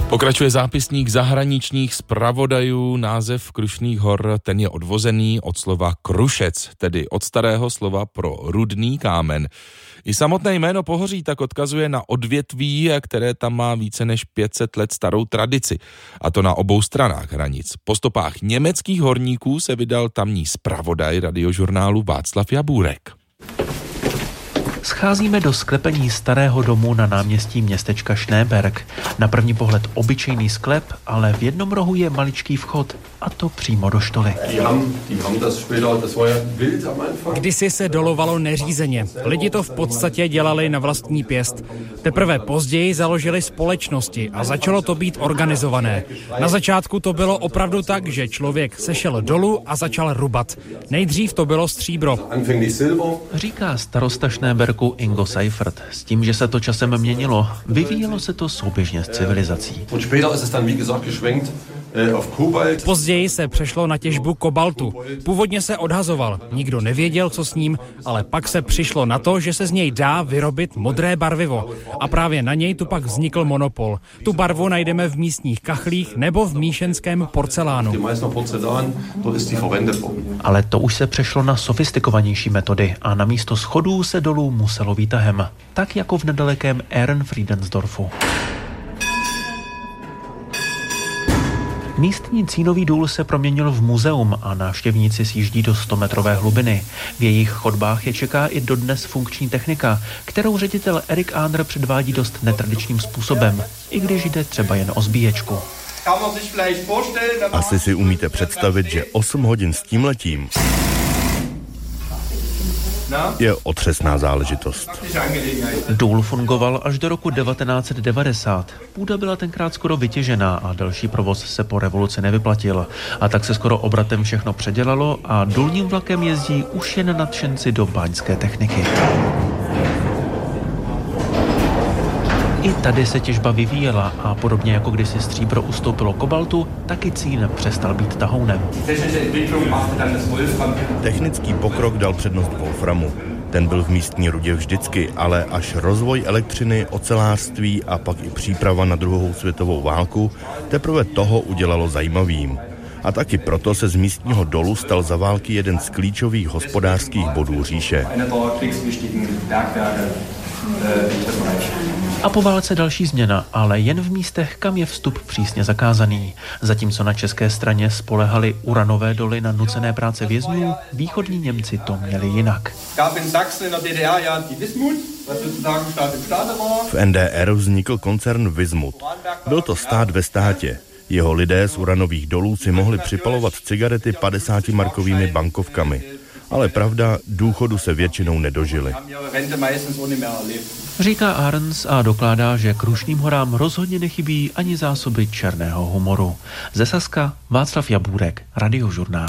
Pokračuje zápisník zahraničních zpravodajů. Název Krušných hor, ten je odvozený od slova krušec, tedy od starého slova pro rudný kámen. I samotné jméno pohoří tak odkazuje na odvětví, které tam má více než 500 let starou tradici. A to na obou stranách hranic. Po stopách německých horníků se vydal tamní zpravodaj radiožurnálu Václav Jabůrek. Scházíme do sklepení starého domu na náměstí městečka Schneeberg. Na první pohled obyčejný sklep, ale v jednom rohu je maličký vchod, a to přímo do štoly. Kdysi se dolovalo neřízeně. Lidi to v podstatě dělali na vlastní pěst. Teprve později založili společnosti a začalo to být organizované. Na začátku to bylo opravdu tak, že člověk sešel dolů a začal rubat. Nejdřív to bylo stříbro. Říká starosta Schneebergu Ingo Seifert. S tím, že se to časem měnilo, vyvíjelo se to souběžně s civilizací. Později se přešlo na těžbu kobaltu. Původně se odhazoval, nikdo nevěděl, co s ním, ale pak se přišlo na to, že se z něj dá vyrobit modré barvivo. A právě na něj tu pak vznikl monopol. Tu barvu najdeme v místních kachlích nebo v míšenském porcelánu. Ale to už se přešlo na sofistikovanější metody a na místo schodů se dolů muselo výtahem. Tak jako v nedalekém Ehrenfriedensdorfu. Místní cínový důl se proměnil v muzeum a návštěvníci sjíždí do 100-metrové hlubiny. V jejich chodbách je čeká i dodnes funkční technika, kterou ředitel Erik Ahner předvádí dost netradičním způsobem, i když jde třeba jen o zbíječku. Asi si umíte představit, že 8 hodin s tímhletím je otřesná záležitost. Důl fungoval až do roku 1990. Půda byla tenkrát skoro vytěžená a další provoz se po revoluci nevyplatil. A tak se skoro obratem všechno předělalo a důlním vlakem jezdí už jen nadšenci do báňské techniky. I tady se těžba vyvíjela a podobně jako kdysi stříbro ustoupilo kobaltu, taky cín přestal být tahounem. Technický pokrok dal přednost wolframu. Ten byl v místní rudě vždycky, ale až rozvoj elektřiny, ocelářství a pak i příprava na druhou světovou válku teprve toho udělalo zajímavým. A taky proto se z místního dolu stal za války jeden z klíčových hospodářských bodů říše. A po válce další změna, ale jen v místech, kam je vstup přísně zakázaný. Zatímco na české straně spolehali uranové doly na nucené práce vězňů, východní Němci to měli jinak. V NDR vznikl koncern Wismut. Byl to stát ve státě. Jeho lidé z uranových dolů si mohli připalovat cigarety 50markovými bankovkami. Ale pravda, důchodu se většinou nedožili. Říká Ahrens a dokládá, že Krušným horám rozhodně nechybí ani zásoby černého humoru. Ze Saska Václav Jabůrek, Radiožurnál.